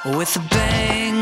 With a bang,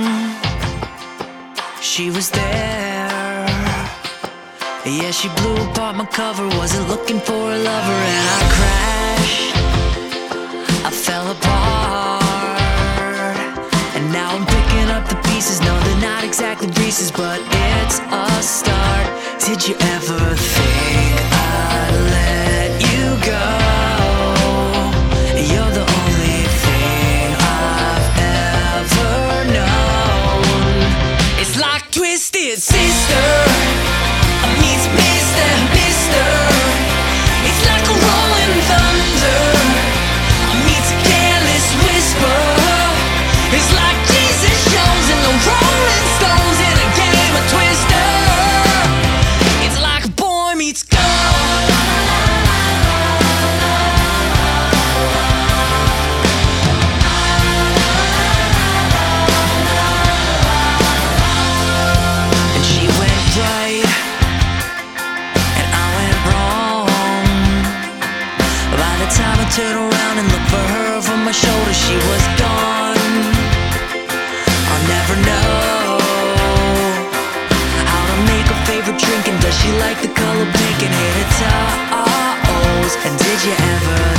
she was there. Yeah, she blew apart my cover, wasn't looking for a lover, and I crashed, I fell apart, and now I'm picking up the pieces. No, they're not exactly Reese's, but it's a start. Did you ever think I'd let you go? You're the only thing I've ever known. It's like Twisted Sister meets Mr. Mister. It's like a rolling thunder meets a careless whisper. It's like Jesus Jones and the Rolling Stones in a game of Twister. It's like a boy meets girl. And she went right and I went wrong. By the time I turned around and looked for her over my shoulder, she was gone. I'll never know how to make her favorite drink, and does she like the color pink and hated towels? And did you ever